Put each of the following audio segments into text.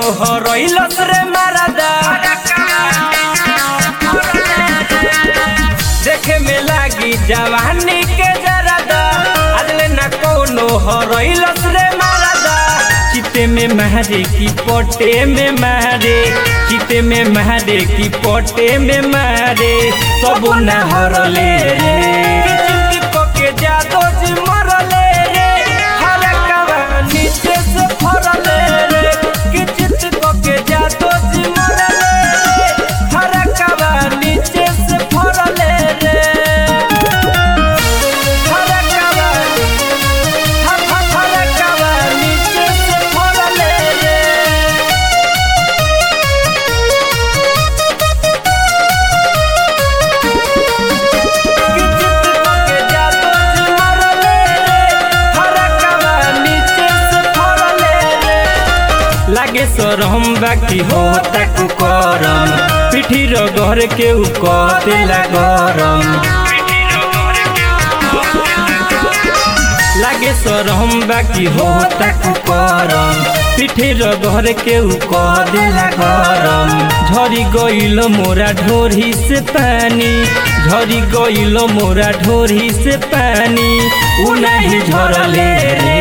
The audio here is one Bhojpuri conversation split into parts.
हरइलस रे मारदा देखे में लागी जवानी के जरादा अगले न कोनो हरइलस रे मारदा चिते में महरे की पोटे में महरे चिते में महरे की पोटे में महरे सब न हरले रे चिंती के जादो जी मरले रे हरकवा नीचे से फरले रे कि चिंती के जादो जी मरले रे हरकवा नीचे से फरले रे हरकवा हरकवा नीचे से फरले रे लागे सरम बाकी होता कुकरम पिठी घर के कतेला गरम लागे सरम बाकी होता कुकरम पिठी घर के कतेला गरम झरी गइल मोरा ढोरी से पानी झरी गइल मोरा ढोरी से पानी उ नहीं झरले रे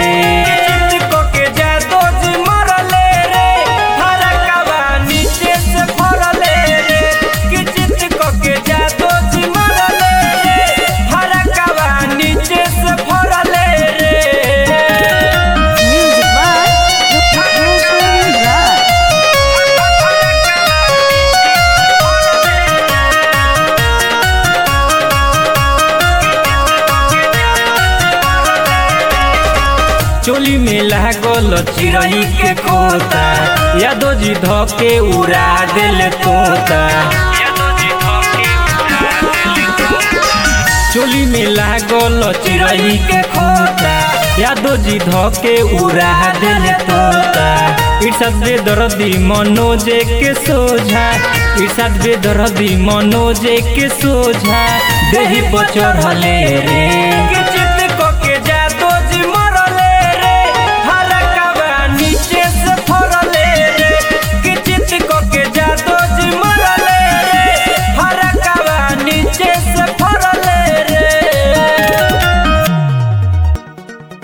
चोली में लागल चिड़ई के खोता यादो जी धके उड़ा दिल तोता चोली में लागल चिड़ई के खोता यादो जी धके उड़ा दिल तोता इरशाद बेदर्दी मनोजे के सोझा इरशाद बेदर्दी मनोजे के सोझा देही पर चढ़ले रे